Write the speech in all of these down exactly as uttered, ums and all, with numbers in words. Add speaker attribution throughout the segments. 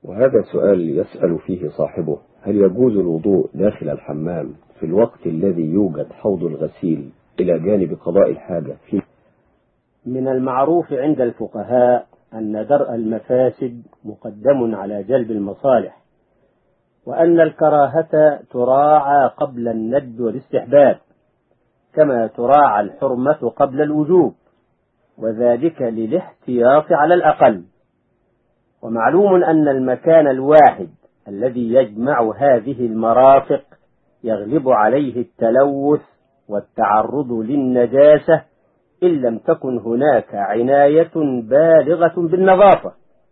Speaker 1: وهذا سؤال يسأل فيه صاحبه: هل يجوز الوضوء داخل الحمام في الوقت الذي يوجد حوض الغسيل إلى جانب قضاء الحاجة فيه؟
Speaker 2: من المعروف عند الفقهاء أن درء المفاسد مقدم على جلب المصالح، وأن الكراهة تراعى قبل الند والاستحباب، كما تراعى الحرمة قبل الوجوب، وذلك للاحتياط على الأقل. ومعلوم أن المكان الواحد الذي يجمع هذه المرافق يغلب عليه التلوث والتعرض للنجاسة إن لم تكن هناك عناية بالغة بالنظافة.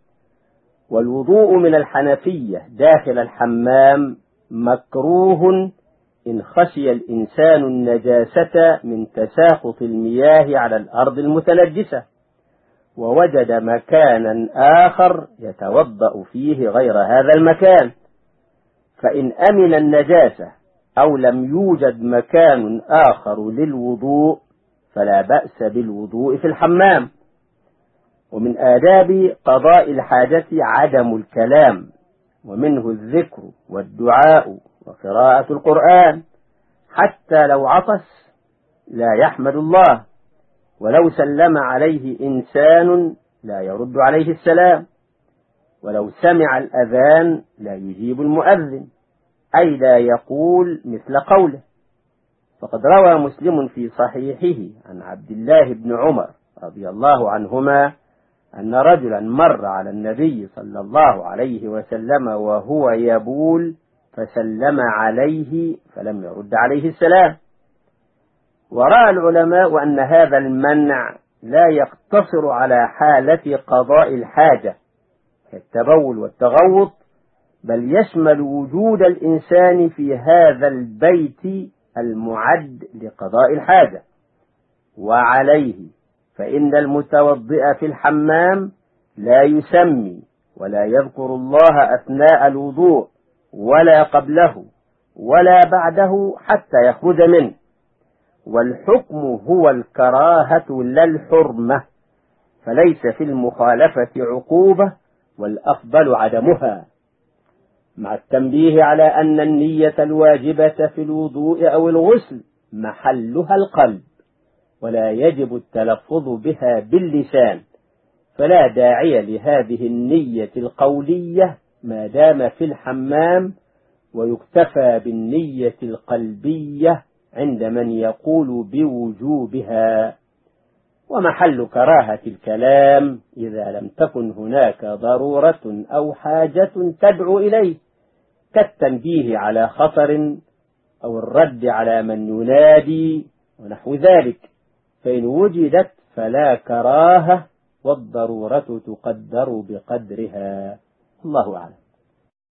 Speaker 2: والوضوء من الحنفية داخل الحمام مكروه إن خشي الإنسان النجاسة من تساقط المياه على الأرض المتنجسة ووجد مكانا آخر يتوضأ فيه غير هذا المكان، فإن أمن النجاسة أو لم يوجد مكان آخر للوضوء فلا بأس بالوضوء في الحمام. ومن آداب قضاء الحاجة عدم الكلام، ومنه الذكر والدعاء وقراءة القرآن، حتى لو عطس لا يحمد الله، ولو سلم عليه إنسان لا يرد عليه السلام، ولو سمع الأذان لا يجيب المؤذن، أي لا يقول مثل قوله. فقد روى مسلم في صحيحه عن عبد الله بن عمر رضي الله عنهما أن رجلا مر على النبي صلى الله عليه وسلم وهو يبول فسلم عليه فلم يرد عليه السلام. ورأى العلماء أن هذا المنع لا يقتصر على حالة قضاء الحاجة كالتبول والتغوط، بل يشمل وجود الإنسان في هذا البيت المعد لقضاء الحاجة. وعليه فإن المتوضئ في الحمام لا يسمي ولا يذكر الله أثناء الوضوء ولا قبله ولا بعده حتى يخرج منه، والحكم هو الكراهة لا الحرمة، فليس في المخالفة عقوبة والأفضل عدمها، مع التنبيه على أن النية الواجبة في الوضوء أو الغسل محلها القلب، ولا يجب التلفظ بها باللسان، فلا داعي لهذه النية القولية ما دام في الحمام، ويكتفى بالنية القلبية عند من يقول بوجوبها. ومحل كراهة الكلام إذا لم تكن هناك ضرورة أو حاجة تدعو إليه، كالتنبيه على خطر أو الرد على من ينادي ونحو ذلك، فإن وجدت فلا كراهة، والضرورة تقدر بقدرها. الله أعلم.